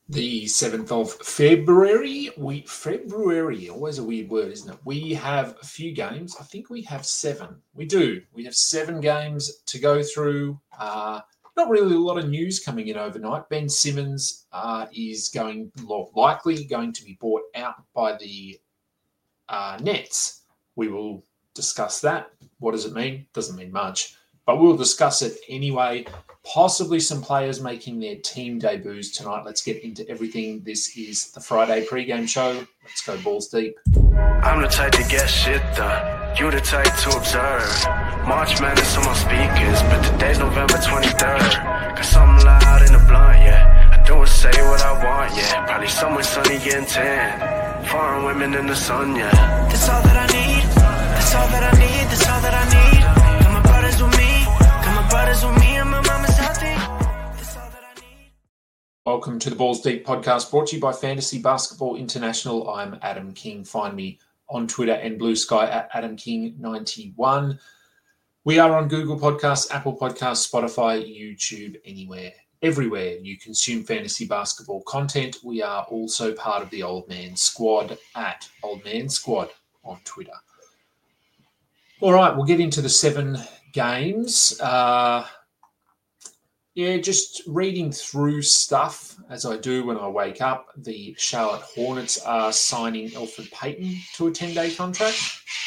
The 7th of February. February, always a weird word, isn't it? We have a few games. I think we have 7. We do. We have 7 games to go through. Not really a lot of news coming in overnight. Ben Simmons is likely going to be bought out by the Nets. We will discuss that. What does it mean? Doesn't mean much. But we'll discuss it anyway. Possibly some players making their team debuts tonight. Let's get into everything. This is the Friday pregame show. Let's go balls deep. I'm the type to get shit done. You the type to observe. March Madness on my speakers, but today's November 23rd. Got something loud in the blunt, yeah. I don't say what I want, yeah. Probably somewhere sunny getting tan. Foreign women in the sun, yeah. That's all that I need. That's all that I need. That's all that I need. Got my brothers with me. Got my brothers with me and my mama's healthy. That's all that I need. Welcome to the Balls Deep podcast, brought to you by Fantasy Basketball International. I'm Adam King. Find me on Twitter and Blue Sky at AdamKing91. We are on Google Podcasts, Apple Podcasts, Spotify, YouTube, everywhere you consume fantasy basketball content. We are also part of the Old Man Squad at Old Man Squad on Twitter. All right, we'll get into the 7 games. Just reading through stuff as I do when I wake up. The Charlotte Hornets are signing Elfrid Payton to a 10-day contract.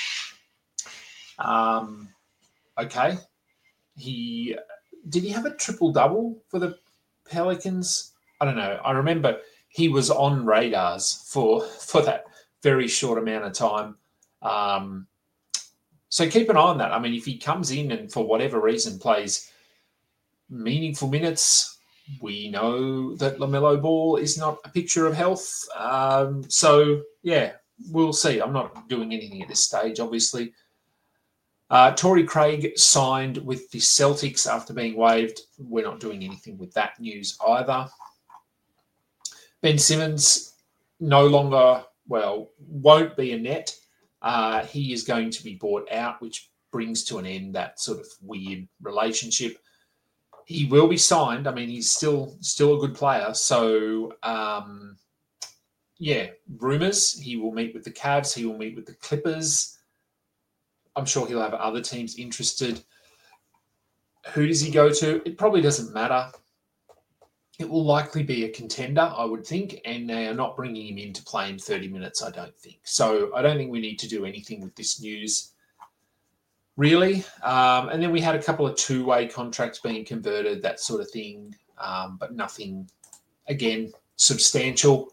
Okay. Did he have a triple-double for the Pelicans? I don't know. I remember he was on radars for that very short amount of time. So keep an eye on that. I mean, if he comes in and for whatever reason plays meaningful minutes, we know that LaMelo Ball is not a picture of health. We'll see. I'm not doing anything at this stage, obviously. Torrey Craig signed with the Celtics after being waived. We're not doing anything with that news either. Ben Simmons won't be a Net. He is going to be bought out, which brings to an end that sort of weird relationship. He will be signed. I mean, he's still a good player. So, rumours. He will meet with the Cavs. He will meet with the Clippers. I'm sure he'll have other teams interested. Who does he go to? It probably doesn't matter. It will likely be a contender, I would think, and they are not bringing him in to play him 30 minutes, I don't think. So I don't think we need to do anything with this news, really. And then we had a couple of two-way contracts being converted, that sort of thing, but nothing, again, substantial.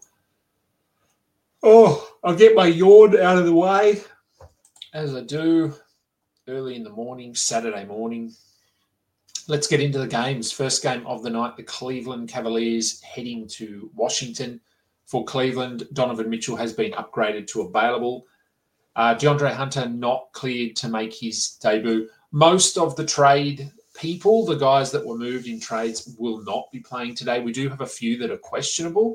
Oh, I'll get my yawn out of the way, as I do early in the morning, Saturday morning. Let's get into the games. First game of the night, the Cleveland Cavaliers heading to Washington. For Cleveland, Donovan Mitchell has been upgraded to available. DeAndre Hunter not cleared to make his debut. Most of the trade people, the guys that were moved in trades, will not be playing today. We do have a few that are questionable.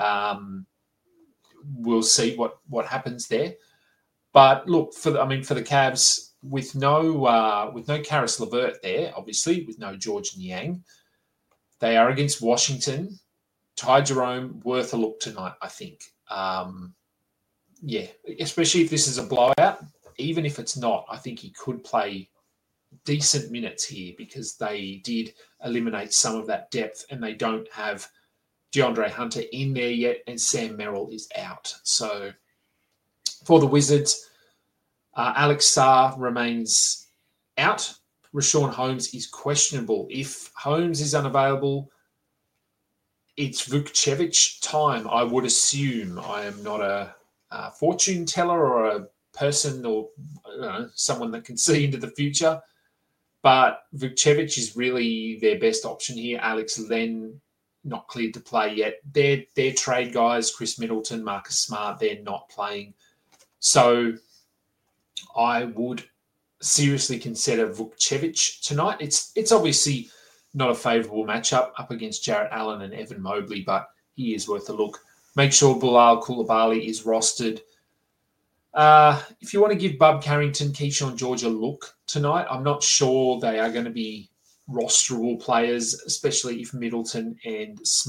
We'll see what happens there. But look, for the Cavs, with no Karis LeVert there, obviously, with no George Niang, they are against Washington. Ty Jerome, worth a look tonight, I think. Especially if this is a blowout. Even if it's not, I think he could play decent minutes here because they did eliminate some of that depth and they don't have DeAndre Hunter in there yet and Sam Merrill is out. So for the Wizards, Alex Sarr remains out. Rashawn Holmes is questionable. If Holmes is unavailable, it's Vukcevic time, I would assume. I am not a fortune teller or a person or someone that can see into the future. But Vukcevic is really their best option here. Alex Len, not cleared to play yet. Their trade guys, Chris Middleton, Marcus Smart, they're not playing. So I would seriously consider Vukcevic tonight. It's obviously not a favourable matchup up against Jarrett Allen and Evan Mobley, but he is worth a look. Make sure Bilal Coulibaly is rostered. If you want to give Bub Carrington, Keyshawn George a look tonight, I'm not sure they are going to be rosterable players, especially if Middleton and Smart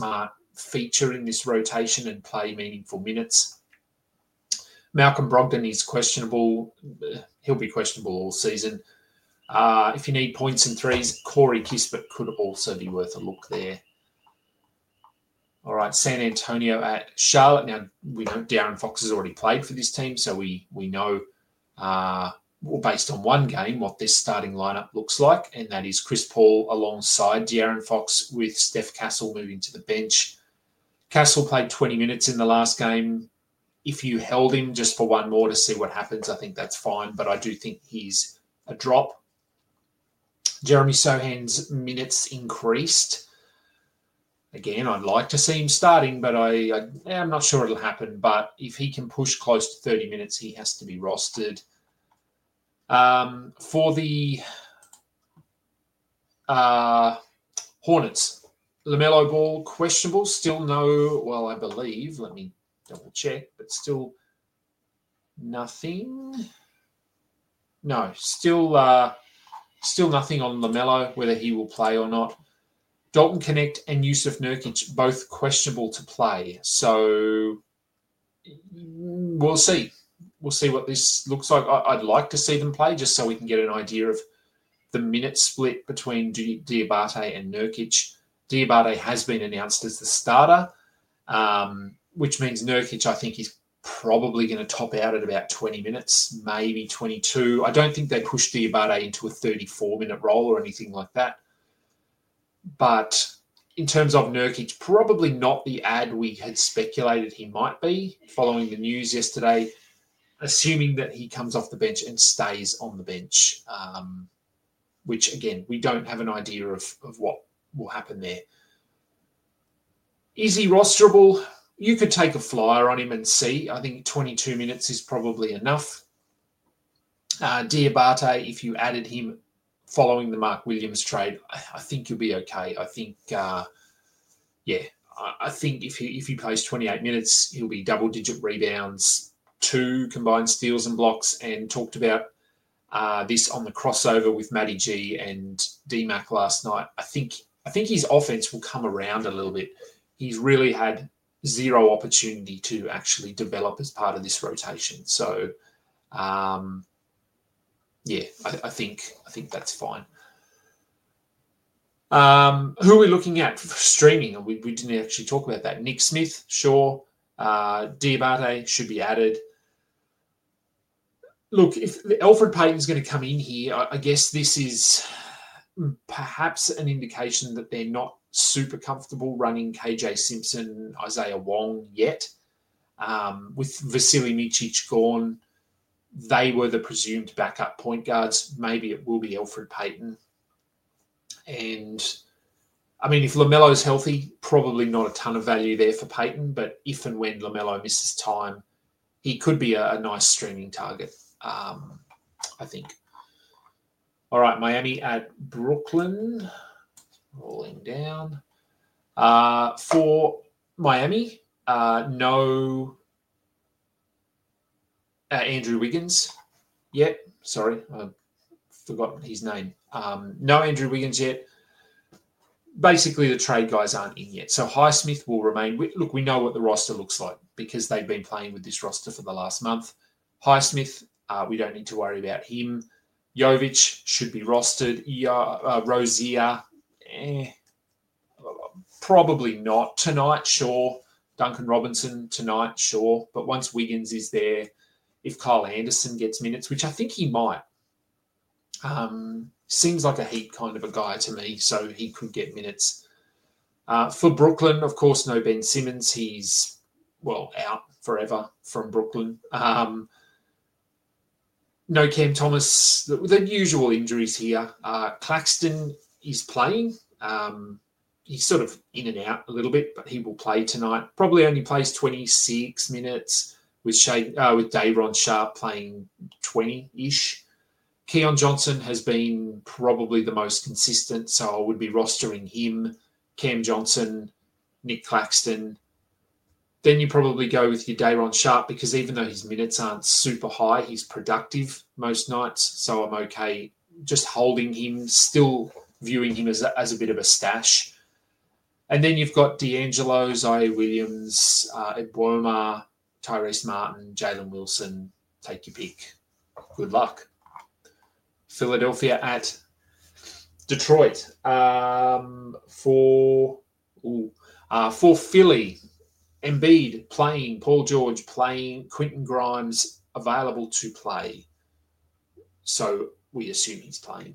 feature in this rotation and play meaningful minutes. Malcolm Brogdon is questionable. He'll be questionable all season. If you need points and threes, Corey Kispert could also be worth a look there. All right, San Antonio at Charlotte. Now, we know De'Aaron Fox has already played for this team, so we know, based on one game, what this starting lineup looks like, and that is Chris Paul alongside De'Aaron Fox with Steph Castle moving to the bench. Castle played 20 minutes in the last game. If you held him just for one more to see what happens, I think that's fine, but I do think he's a drop. Jeremy Sohan's minutes increased. Again, I'd like to see him starting, but I'm not sure it'll happen. But if he can push close to 30 minutes, he has to be rostered. For the Hornets, LaMelo Ball, questionable. Still no, well, I believe, let me double check, but still nothing. No, still nothing on LaMelo, whether he will play or not. Dalton Connect and Yusuf Nurkic, both questionable to play. So we'll see. We'll see what this looks like. I'd like to see them play just so we can get an idea of the minute split between Diabate and Nurkic. Diabate has been announced as the starter, which means Nurkic, I think, is probably going to top out at about 20 minutes, maybe 22. I don't think they push Diabate into a 34-minute role or anything like that. But in terms of Nurkic, probably not the ad we had speculated he might be following the news yesterday, assuming that he comes off the bench and stays on the bench, which, again, we don't have an idea of what will happen there. Is he rosterable? You could take a flyer on him and see. I think 22 minutes is probably enough. Diabate, if you added him following the Mark Williams trade, I think you'll be okay. I think, I think if he plays 28 minutes, he'll be double-digit rebounds, 2 combined steals and blocks, and talked about this on the crossover with Matty G and D-Mac last night. I think his offense will come around a little bit. He's really had zero opportunity to actually develop as part of this rotation. So, I think that's fine. Who are we looking at for streaming? We didn't actually talk about that. Nick Smith, sure. Diabate should be added. Look, if Elfrid Payton's going to come in here, I guess this is perhaps an indication that they're not super comfortable running KJ Simpson, Isaiah Wong yet. With Vasily Micic gone, they were the presumed backup point guards. Maybe it will be Elfrid Payton. And, I mean, if LaMelo's healthy, probably not a ton of value there for Payton, but if and when LaMelo misses time, he could be a nice streaming target, I think. All right, Miami at Brooklyn. Rolling down. For Miami, no Andrew Wiggins yet. Sorry, I forgot his name. No Andrew Wiggins yet. Basically, the trade guys aren't in yet. So Highsmith will remain. Look, we know what the roster looks like because they've been playing with this roster for the last month. Highsmith, we don't need to worry about him. Jovic should be rostered. Rozier, probably not. Tonight, sure. Duncan Robinson tonight, sure. But once Wiggins is there, if Kyle Anderson gets minutes, which I think he might, seems like a Heat kind of a guy to me, so he could get minutes. For Brooklyn, of course, no Ben Simmons. He's, out forever from Brooklyn. No Cam Thomas. The usual injuries here. Claxton is playing. He's sort of in and out a little bit, but he will play tonight. Probably only plays 26 minutes with Day'Ron Sharpe playing 20-ish. Keon Johnson has been probably the most consistent, so I would be rostering him. Cam Johnson, Nick Claxton. Then you probably go with your Day'Ron Sharpe because even though his minutes aren't super high, he's productive most nights, so I'm okay just holding him, still viewing him as a bit of a stash. And then you've got D'Angelo, Zaire Williams, Ebwoma, Tyrese Martin, Jalen Wilson. Take your pick. Good luck. Philadelphia at Detroit. For Philly, Embiid playing, Paul George playing, Quentin Grimes available to play. So we assume he's playing.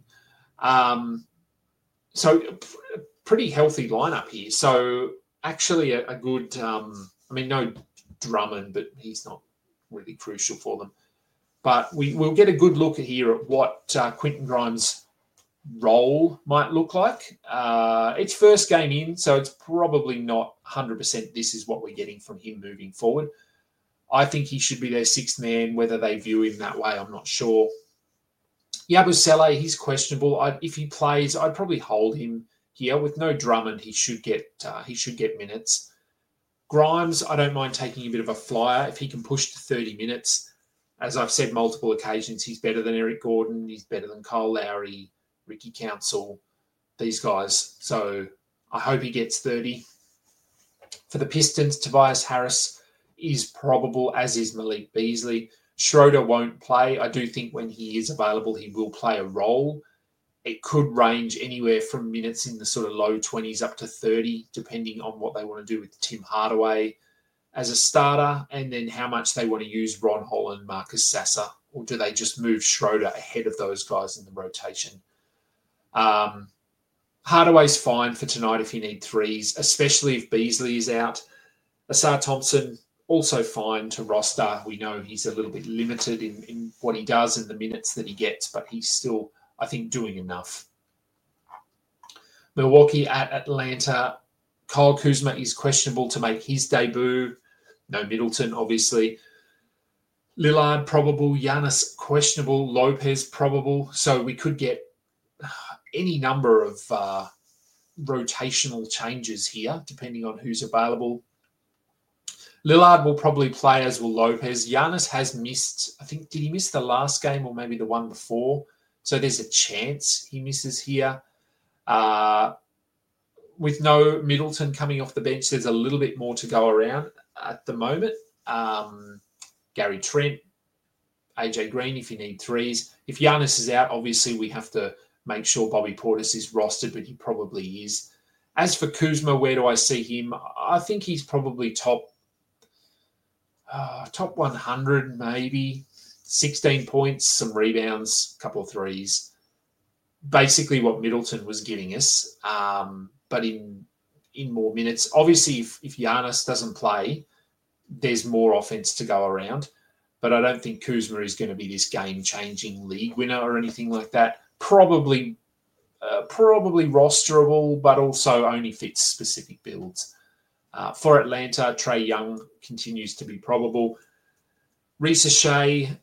So pretty healthy lineup here. So actually a good, no Drummond, but he's not really crucial for them. But we'll get a good look here at what Quentin Grimes' role might look like. It's first game in, so it's probably not 100% this is what we're getting from him moving forward. I think he should be their sixth man. Whether they view him that way, I'm not sure. Yabusele, he's questionable. If he plays, I'd probably hold him here. With no Drummond, he should get minutes. Grimes, I don't mind taking a bit of a flyer. If he can push to 30 minutes, as I've said multiple occasions, he's better than Eric Gordon. He's better than Kyle Lowry, Ricky Council, these guys. So I hope he gets 30. For the Pistons, Tobias Harris is probable, as is Malik Beasley. Schroeder won't play. I do think when he is available, he will play a role. It could range anywhere from minutes in the sort of low 20s up to 30, depending on what they want to do with Tim Hardaway as a starter, and then how much they want to use Ron Holland, Marcus Sasser, or do they just move Schroeder ahead of those guys in the rotation? Hardaway's fine for tonight if you need threes, especially if Beasley is out. Asar Thompson, also fine to roster. We know he's a little bit limited in what he does and the minutes that he gets, but he's still, I think, doing enough. Milwaukee at Atlanta. Kyle Kuzma is questionable to make his debut. No Middleton, obviously. Lillard probable. Giannis questionable. Lopez probable. So we could get any number of rotational changes here, depending on who's available. Lillard will probably play, as will Lopez. Giannis has missed, I think, did he miss the last game or maybe the one before? So there's a chance he misses here. With no Middleton coming off the bench, there's a little bit more to go around at the moment. Gary Trent, AJ Green if you need threes. If Giannis is out, obviously we have to make sure Bobby Portis is rostered, but he probably is. As for Kuzma, where do I see him? I think he's probably top 100 maybe. 16 points, some rebounds, a couple of threes. Basically what Middleton was giving us, but in more minutes. Obviously, if Giannis doesn't play, there's more offense to go around. But I don't think Kuzma is going to be this game-changing league winner or anything like that. Probably rosterable, but also only fits specific builds. For Atlanta, Trae Young continues to be probable. Risa Shea,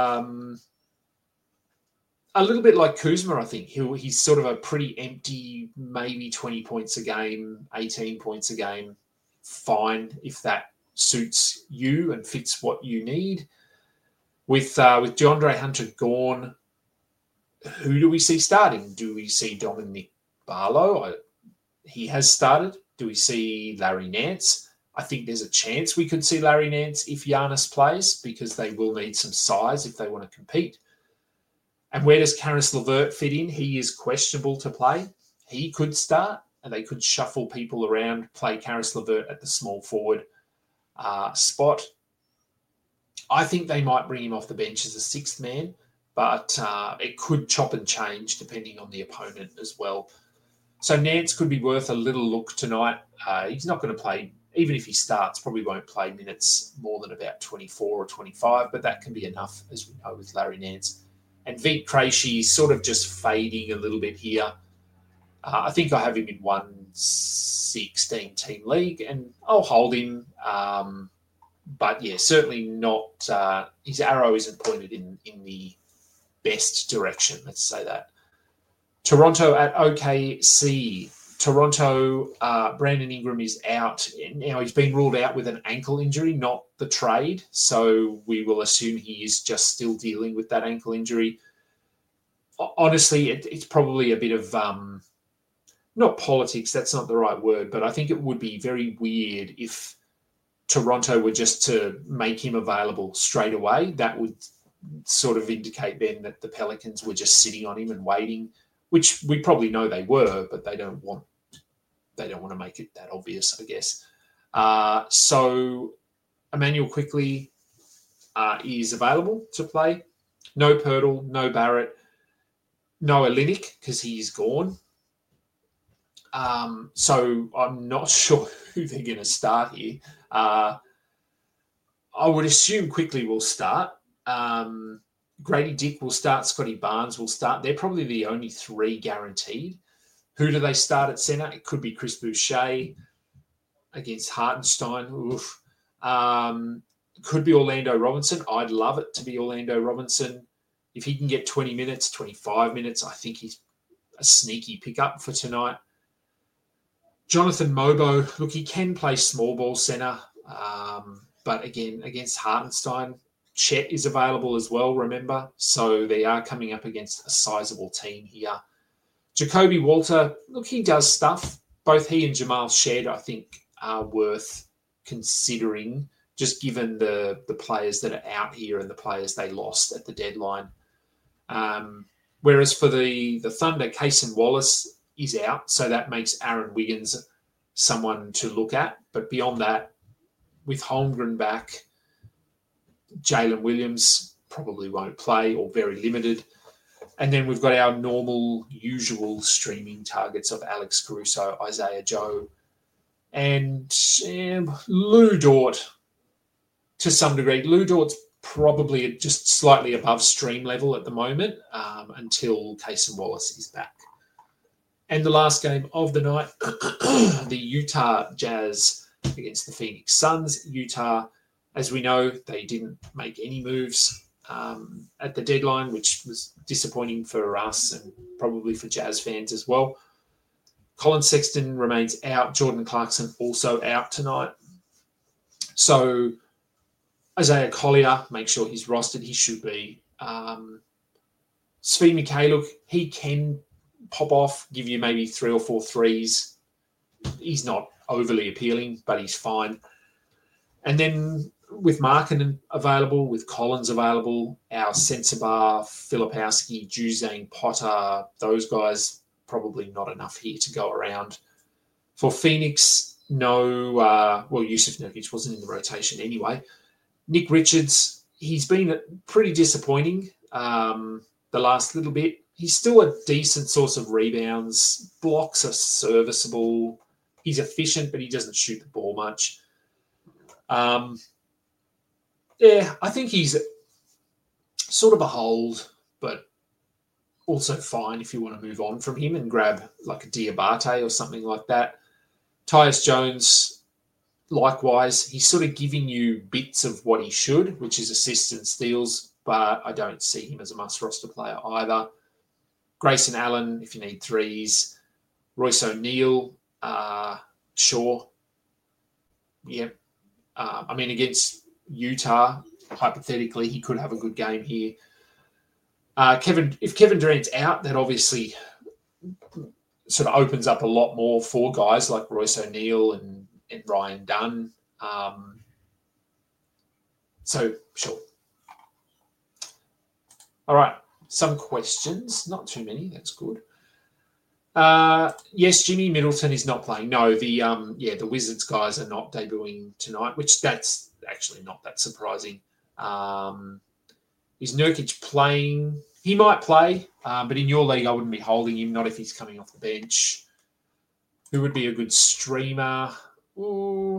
a little bit like Kuzma, I think. He's sort of a pretty empty, maybe 20 points a game, 18 points a game. Fine, if that suits you and fits what you need. With DeAndre Hunter gone, who do we see starting? Do we see Dominic Barlow? He has started. Do we see Larry Nance? I think there's a chance we could see Larry Nance if Giannis plays, because they will need some size if they want to compete. And where does Karis LeVert fit in? He is questionable to play. He could start, and they could shuffle people around, play Karis LeVert at the small forward spot. I think they might bring him off the bench as a sixth man, but it could chop and change depending on the opponent as well. So Nance could be worth a little look tonight. He's not going to play, even if he starts, probably won't play minutes more than about 24 or 25, but that can be enough, as we know, with Larry Nance. And Vit Krejci sort of just fading a little bit here. I think I have him in 116-team league, and I'll hold him. But, yeah, certainly not his arrow isn't pointed in the best direction, let's say that. Toronto at OKC. Toronto, Brandon Ingram is out. Now, he's been ruled out with an ankle injury, not the trade. So we will assume he is just still dealing with that ankle injury. Honestly, it's probably a bit of not politics, that's not the right word, but I think it would be very weird if Toronto were just to make him available straight away. That would sort of indicate then that the Pelicans were just sitting on him and waiting, which we probably know they were, but they don't want to make it that obvious, I guess. So Emmanuel Quickley is available to play. No Pirtle, no Barrett, no Olynyk because he's gone. So I'm not sure who they're going to start here. I would assume Quickley will start. Grady Dick will start. Scotty Barnes will start. They're probably the only three guaranteed. Who do they start at centre? It could be Chris Boucher against Hartenstein. Oof. Could be Orlando Robinson. I'd love it to be Orlando Robinson. If he can get 20 minutes, 25 minutes, I think he's a sneaky pickup for tonight. Jonathan Mobo, look, he can play small ball centre, but again, against Hartenstein, Chet is available as well, remember? So they are coming up against a sizable team here. Jacoby Walter, look, he does stuff. Both he and Jamal Shed, I think, are worth considering, just given the players that are out here and the players they lost at the deadline. Whereas for the Thunder, Cason Wallace is out, so that makes Aaron Wiggins someone to look at. But beyond that, with Holmgren back, Jalen Williams probably won't play or very limited. And then we've got our normal, usual streaming targets of Alex Caruso, Isaiah Joe, and Lou Dort to some degree. Lou Dort's probably just slightly above stream level at the moment until Cason Wallace is back. And the last game of the night, the Utah Jazz against the Phoenix Suns. Utah, as we know, they didn't make any moves at the deadline, which was disappointing for us and probably for Jazz fans as well. Colin Sexton remains out. Jordan Clarkson also out tonight. So Isaiah Collier, make sure he's rostered. He should be. Svi Mikhailuk, he can pop off, give you maybe 3 or 4 threes. He's not overly appealing, but he's fine. And then with Markkanen available, with Collins available, our Sensabaugh, Filipowski, Juzang, Potter, those guys, probably not enough here to go around. For Phoenix, no, Yusuf Nurkic wasn't in the rotation anyway. Nick Richards, he's been pretty disappointing the last little bit. He's still a decent source of rebounds. Blocks are serviceable. He's efficient, but he doesn't shoot the ball much. I think he's sort of a hold, but also fine if you want to move on from him and grab like a Diabate or something like that. Tyus Jones, likewise, he's sort of giving you bits of what he should, which is assists and steals, but I don't see him as a must-roster player either. Grayson Allen, if you need threes. Royce O'Neal, sure. Yeah. Against Utah, hypothetically, he could have a good game here. If Kevin Durant's out, that obviously sort of opens up a lot more for guys like Royce O'Neal and Ryan Dunn. So, sure. All right. Some questions. Not too many. That's good. Yes, Jimmy Middleton is not playing. No, the Wizards guys are not debuting tonight, which that's actually not that surprising. Is Nurkic playing? He might play, but in your league, I wouldn't be holding him, not if he's coming off the bench. Who would be a good streamer? Ooh.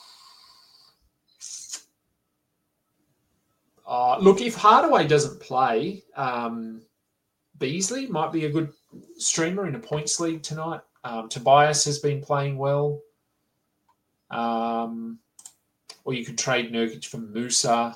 Look, if Hardaway doesn't play, Beasley might be a good streamer in a points league tonight. Tobias has been playing well. Or you could trade Nurkic for Musa.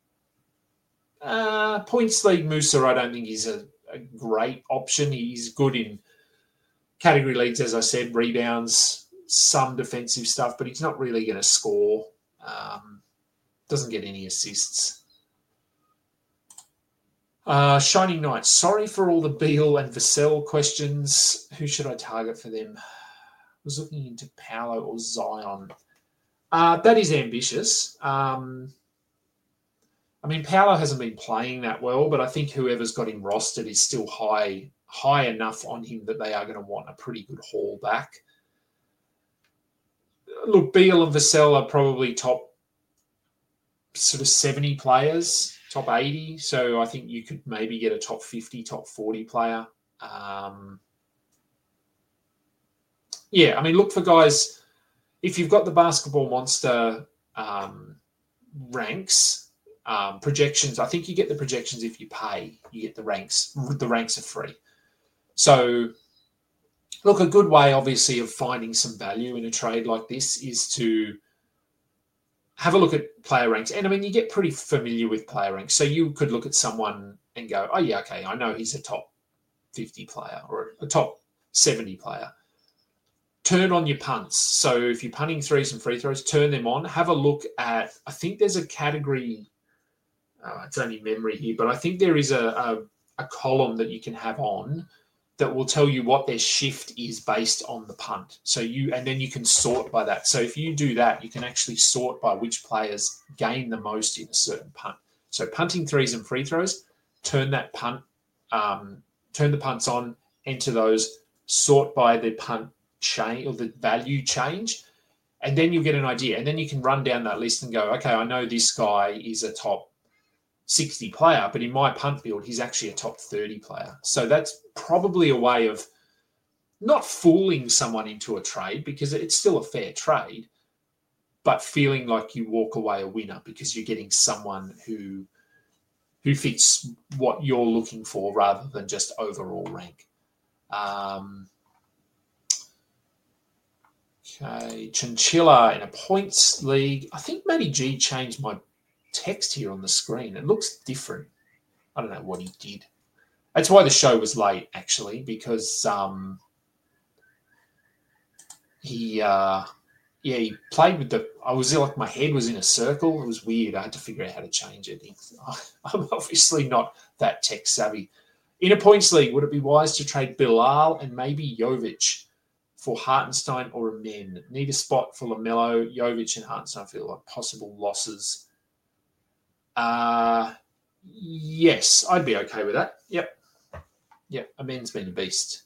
Points league Musa, I don't think he's a great option. He's good in category leagues, as I said, rebounds, some defensive stuff, but he's not really going to score. Doesn't get any assists. Shining Knight. Sorry for all the Beal and Vassell questions. Who should I target for them? I was looking into Paolo or Zion. That is ambitious. Paolo hasn't been playing that well, but I think whoever's got him rostered is still high enough on him that they are going to want a pretty good haul back. Look, Beal and Vassell are probably top sort of 70 players, top 80. So I think you could maybe get a top 50, top 40 player. Look for guys. If you've got the Basketball Monster ranks, projections, I think you get the projections if you pay. You get the ranks. The ranks are free. So, look, a good way, obviously, of finding some value in a trade like this is to have a look at player ranks. And, you get pretty familiar with player ranks. So you could look at someone and go, oh, yeah, okay, I know he's a top 50 player or a top 70 player. Turn on your punts. So if you're punting threes and free throws, turn them on. Have a look at, I think there's a category, it's only memory here, but I think there is a column that you can have on that will tell you what their shift is based on the punt. And then you can sort by that. So if you do that, you can actually sort by which players gain the most in a certain punt. So punting threes and free throws, turn the punts on, enter those, sort by the punt change or the value change, and then you'll get an idea. And then you can run down that list and go, okay, I know this guy is a top 60 player, but in my punt build, he's actually a top 30 player. So that's probably a way of not fooling someone into a trade, because it's still a fair trade, but feeling like you walk away a winner because you're getting someone who fits what you're looking for rather than just overall rank. Okay, Chinchilla in a points league. I think Matty G changed my text here on the screen. It looks different. I don't know what he did. That's why the show was late, actually, because he played with my head was in a circle. It was weird. I had to figure out how to change it. I'm obviously not that tech savvy. In a points league, would it be wise to trade Bilal and maybe Jovic for Hartenstein or Amen? Need a spot for LaMelo. Jovic and Hartenstein feel like possible losses. Yes, I'd be okay with that. Yep. Amen's been a beast.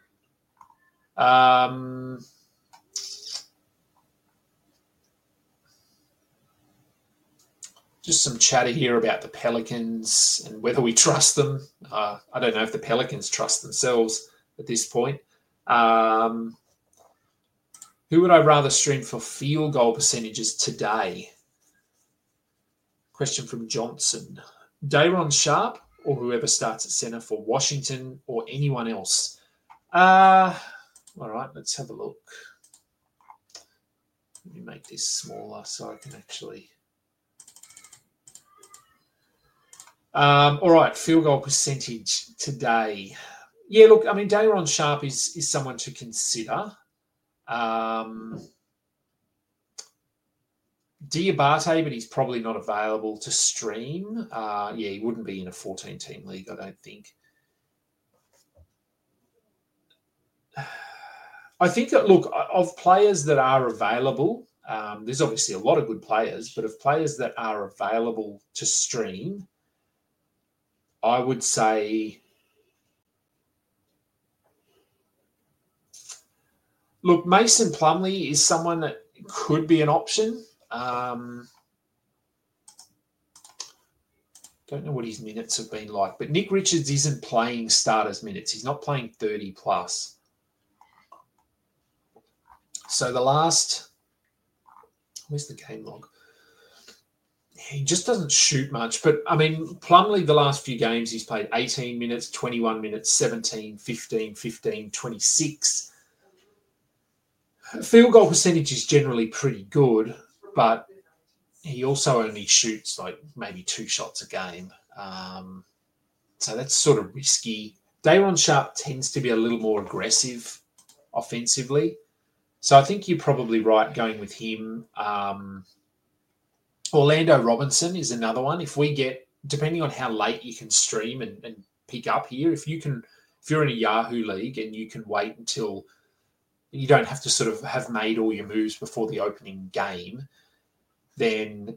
Just some chatter here about the Pelicans and whether we trust them. I don't know if the Pelicans trust themselves at this point. Who would I rather stream for field goal percentages today? Question from Johnson. Day'Ron Sharpe or whoever starts at center for Washington or anyone else? All right, let's have a look. Let me make this smaller so I can actually... all right, field goal percentage today. Yeah, look, Day'Ron Sharpe is someone to consider. Diabate, but he's probably not available to stream. He wouldn't be in a 14-team league, I don't think. I think that, look, of players that are available, there's obviously a lot of good players, but of players that are available to stream, I would say, look, Mason Plumlee is someone that could be an option. Don't know what his minutes have been like, but Nick Richards isn't playing starters minutes. He's not playing 30 plus. So where's the game log? He just doesn't shoot much. But, Plumlee, the last few games, he's played 18 minutes, 21 minutes, 17, 15, 15, 26. Field goal percentage is generally pretty good, but he also only shoots like maybe 2 shots a game. So that's sort of risky. Day'Ron Sharpe tends to be a little more aggressive offensively. So I think you're probably right going with him. Orlando Robinson is another one. If we get depending on how late you can stream and pick up here, if you're in a Yahoo league and you can wait until you don't have to sort of have made all your moves before the opening game, then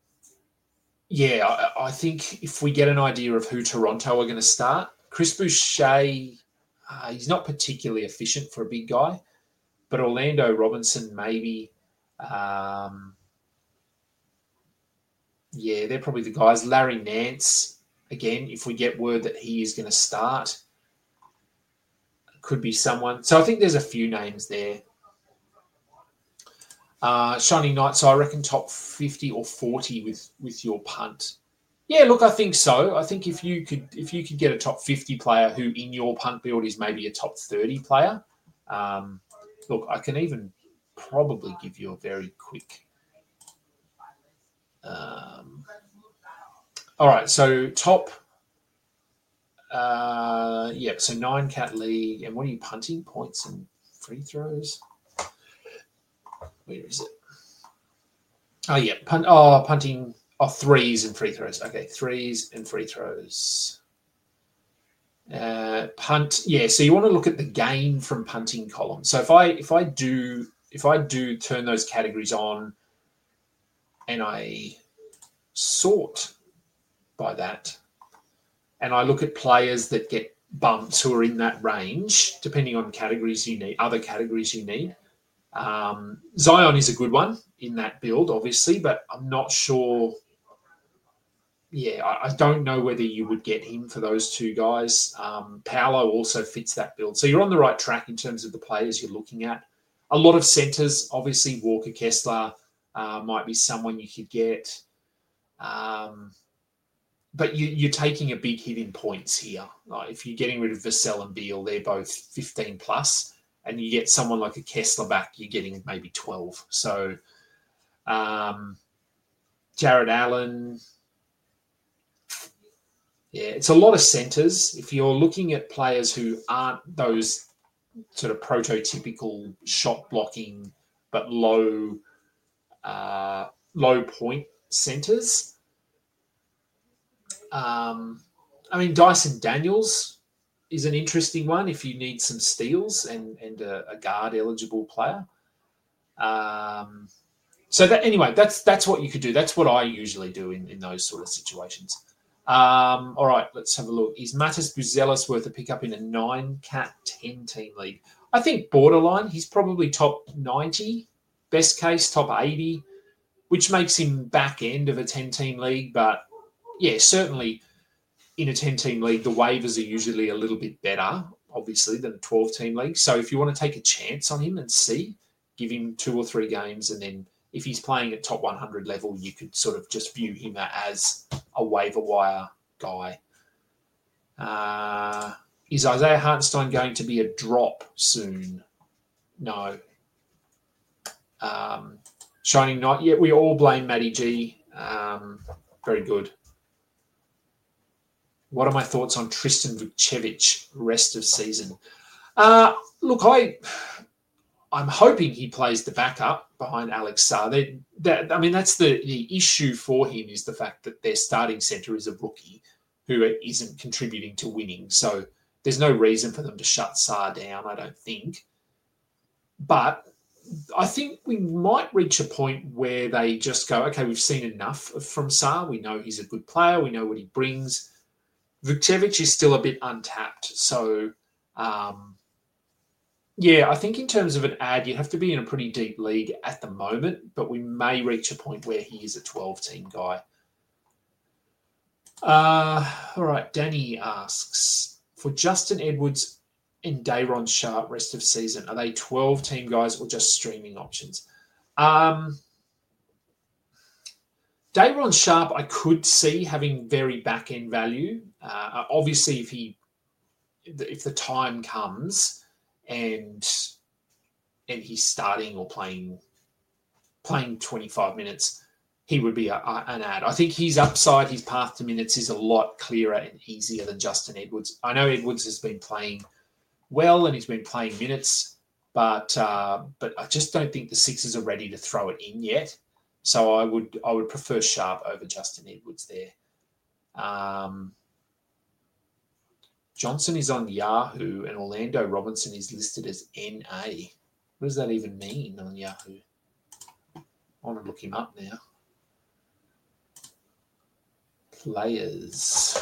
yeah, I think if we get an idea of who Toronto are going to start, Chris Boucher, he's not particularly efficient for a big guy, but Orlando Robinson maybe. Yeah, they're probably the guys. Larry Nance, again, if we get word that he is going to start, could be someone. So I think there's a few names there. Shining Knight, so I reckon top 50 or 40 with your punt. Yeah, look, I think so. I think if you could get a top 50 player who in your punt build is maybe a top 30 player, look, I can even probably give you a very quick. All right, so top. So 9-cat league, and what are you punting? Points and free throws. Where is it? Oh yeah, punting. Oh, threes and free throws. Okay, threes and free throws. Punt. Yeah, so you want to look at the gain from punting column. So if I do turn those categories on, and I sort by that, and I look at players that get bumped who are in that range, depending on categories you need, other categories you need. Zion is a good one in that build, obviously, but I'm not sure. Yeah, I don't know whether you would get him for those two guys. Paolo also fits that build. So you're on the right track in terms of the players you're looking at. A lot of centers, obviously Walker Kessler might be someone you could get. But you're taking a big hit in points here. Like if you're getting rid of Vassell and Beal, they're both 15 plus. And you get someone like a Kessler back, you're getting maybe 12. So Jared Allen. Yeah, it's a lot of centers. If you're looking at players who aren't those sort of prototypical shot blocking but low point centers. Dyson Daniels is an interesting one if you need some steals and a guard eligible player. That's what you could do. That's what I usually do in those sort of situations. All right, let's have a look. Is Matas Buzelis worth a pickup in a 9-cat 10-team league? I think borderline. He's probably top 90, best case top 80, which makes him back end of a 10-team league. But yeah, certainly in a 10-team league, the waivers are usually a little bit better, obviously, than a 12-team league. So if you want to take a chance on him and see, give him 2 or 3 games, and then if he's playing at top 100 level, you could sort of just view him as a waiver wire guy. Is Isaiah Hartenstein going to be a drop soon? No. Shining Knight. Yeah, we all blame Matty G. Very good. What are my thoughts on Tristan Vukcevic rest of season? Look, I'm hoping he plays the backup behind Alex Sarr. That's the issue for him is the fact that their starting centre is a rookie who isn't contributing to winning. So there's no reason for them to shut Sarr down, I don't think. But I think we might reach a point where they just go, okay, we've seen enough from Sarr. We know he's a good player. We know what he brings. Vukcevic is still a bit untapped. So, I think in terms of an ad, you have to be in a pretty deep league at the moment, but we may reach a point where he is a 12-team guy. All right, Danny asks, for Justin Edwards and Day'Ron Sharp rest of season, are they 12-team guys or just streaming options? Day'Ron Sharp, I could see having very back-end value. Obviously, if the time comes and he's starting or playing 25 minutes, he would be an ad. I think his upside, his path to minutes is a lot clearer and easier than Justin Edwards. I know Edwards has been playing well and he's been playing minutes, but I just don't think the Sixers are ready to throw it in yet. So I would prefer Sharp over Justin Edwards there. Johnson is on Yahoo and Orlando Robinson is listed as NA. What does that even mean on Yahoo? I want to look him up now. Players.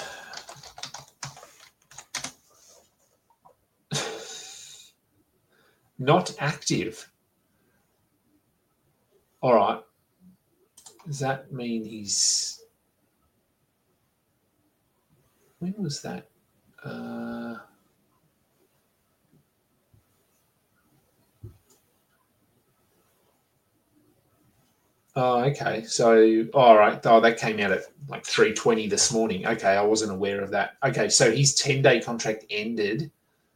Not active. All right. Does that mean he's... When was that? Oh, okay. So, all right. Oh, that came out at like 3:20 this morning. Okay, I wasn't aware of that. Okay, so his 10-day contract ended.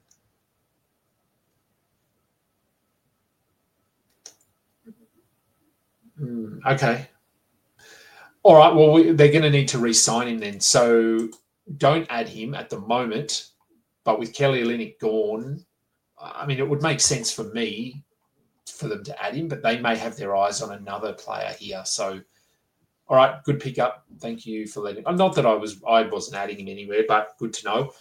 Okay. All right. Well, they're going to need to re-sign him then. So don't add him at the moment. But with Kelly Olynyk gone, I mean, it would make sense for me for them to add him, but they may have their eyes on another player here. So, all right, good pickup. Thank you for letting. Not that I wasn't adding him anywhere, but good to know.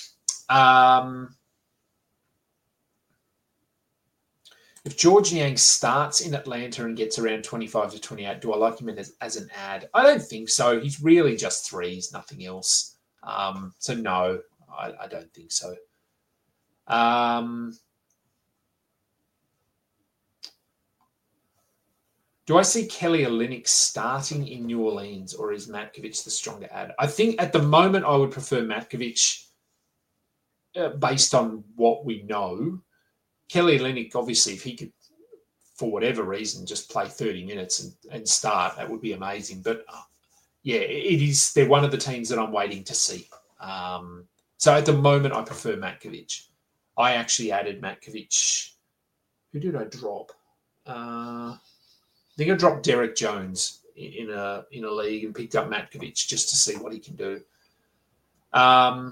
If George Niang starts in Atlanta and gets around 25 to 28, do I like him as an ad? I don't think so. He's really just threes, nothing else. So no, I don't think so. Do I see Kelly Olynyk starting in New Orleans, or is Matkovic the stronger ad? I think at the moment I would prefer Matkovic based on what we know. Kelly Olynyk, obviously, if he could, for whatever reason, just play 30 minutes and start, that would be amazing. But, yeah, they're one of the teams that I'm waiting to see. So at the moment, I prefer Matkovic. I actually added Matkovic. Who did I drop? I think I dropped Derek Jones in a league and picked up Matkovic just to see what he can do. And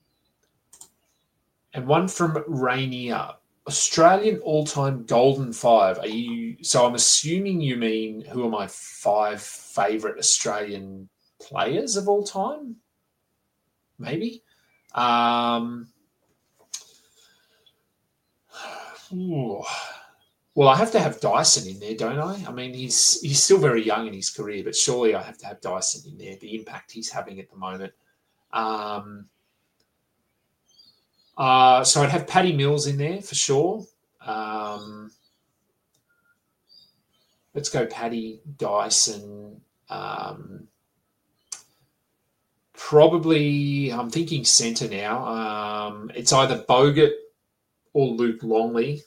one from Rainier. Australian all-time golden five. So I'm assuming you mean who are my 5 favourite Australian players of all time? Maybe. Well, I have to have Dyson in there, don't I? I mean, he's still very young in his career, but surely I have to have Dyson in there, the impact he's having at the moment. So I'd have Patty Mills in there for sure. Let's go Patty, Dyson. Probably, I'm thinking centre now. It's either Bogut or Luke Longley.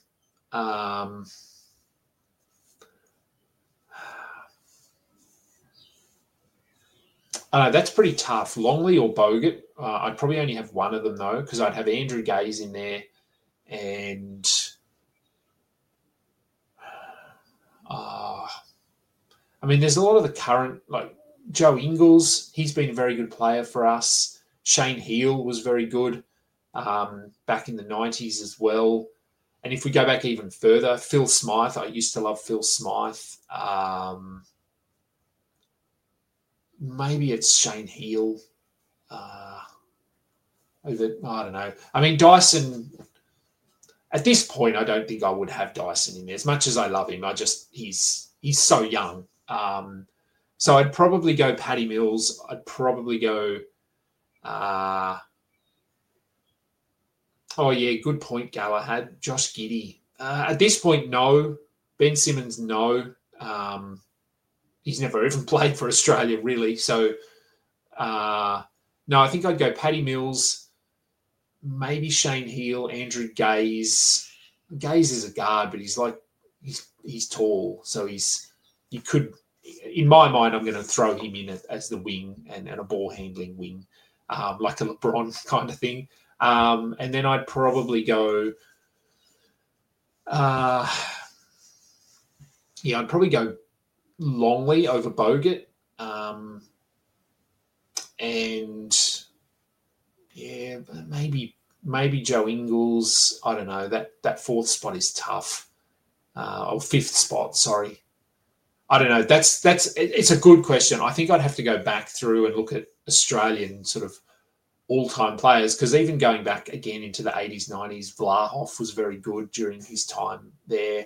That's pretty tough. Longley or Bogut. I'd probably only have one of them, though, because I'd have Andrew Gaze in there. And I mean, there's a lot of the current, like Joe Ingles. He's been a very good player for us. Shane Heal was very good back in the 90s as well. And if we go back even further, Phil Smythe. I used to love Phil Smythe. Maybe it's Shane Heal. I don't know. I mean, Dyson, at this point, I don't think I would have Dyson in there. As much as I love him, he's so young. So I'd probably go Patty Mills. I'd probably go... good point, Galahad. Josh Giddey. At this point, no. Ben Simmons, no. He's never even played for Australia, really. So, no, I think I'd go Patty Mills, maybe Shane Heal, Andrew Gaze. Gaze is a guard, but he's tall. So you could, in my mind, I'm going to throw him in as the wing and a ball-handling wing, like a LeBron kind of thing. And then I'd probably go, I'd probably go Longley over Bogut. Maybe Joe Ingles. I don't know. That 4th spot is tough. Or 5th spot, sorry. I don't know. It's a good question. I think I'd have to go back through and look at Australian sort of all-time players, because even going back again into the 80s, 90s, Vlahoff was very good during his time there.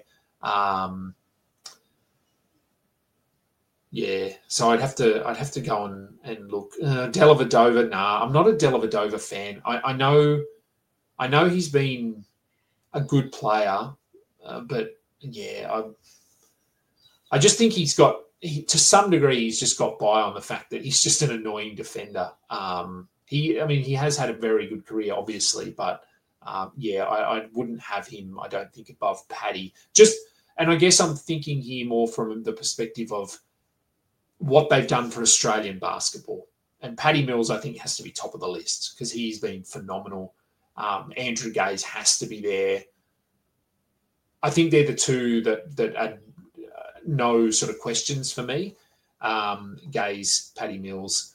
So I'd have to go and look. Dellavedova, nah, I'm not a Dellavedova fan. I know he's been a good player, but yeah, I just think to some degree he's just got by on the fact that he's just an annoying defender. He has had a very good career, obviously, but I wouldn't have him, I don't think, above Paddy. And I guess I'm thinking here more from the perspective of what they've done for Australian basketball. And Paddy Mills, I think, has to be top of the list because he's been phenomenal. Andrew Gaze has to be there. I think they're the two that are no sort of questions for me. Gaze, Paddy Mills.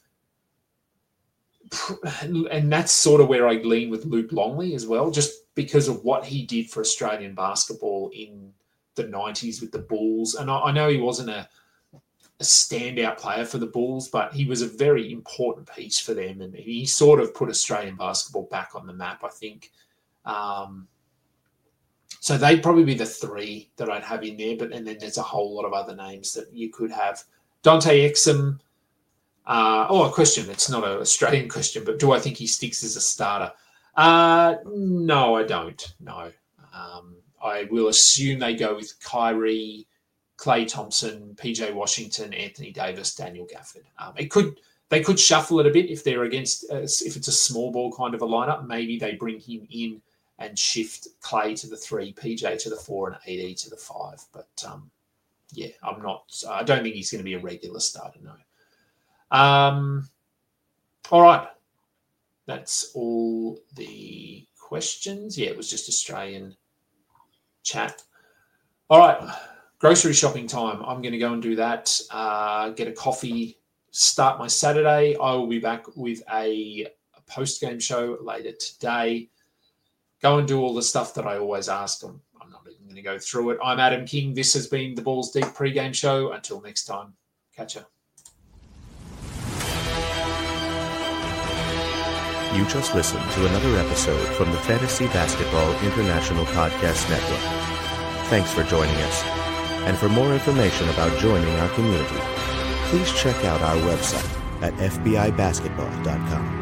And that's sort of where I lean with Luke Longley as well, just because of what he did for Australian basketball in the 90s with the Bulls. And I know he wasn't a standout player for the Bulls, but he was a very important piece for them. And he sort of put Australian basketball back on the map, I think. So they'd probably be the three that I'd have in there. And then there's a whole lot of other names that you could have. Dante Exum. A question. It's not an Australian question, but do I think he sticks as a starter? No, I don't. No. I will assume they go with Kyrie, Klay Thompson, PJ Washington, Anthony Davis, Daniel Gafford. They could shuffle it a bit if they're against if it's a small ball kind of a lineup. Maybe they bring him in and shift Klay to the 3, PJ to the 4, and AD to the 5. But I don't think he's going to be a regular starter. No. All right. That's all the questions. Yeah, it was just Australian chat. All right. Grocery shopping time. I'm going to go and do that. Get a coffee, start my Saturday. I will be back with a post-game show later today. Go and do all the stuff that I always ask. I'm not even going to go through it. I'm Adam King. This has been the Balls Deep pre-game show. Until next time, catch ya. You just listened to another episode from the Fantasy Basketball International Podcast Network. Thanks for joining us. And for more information about joining our community, please check out our website at fbibasketball.com.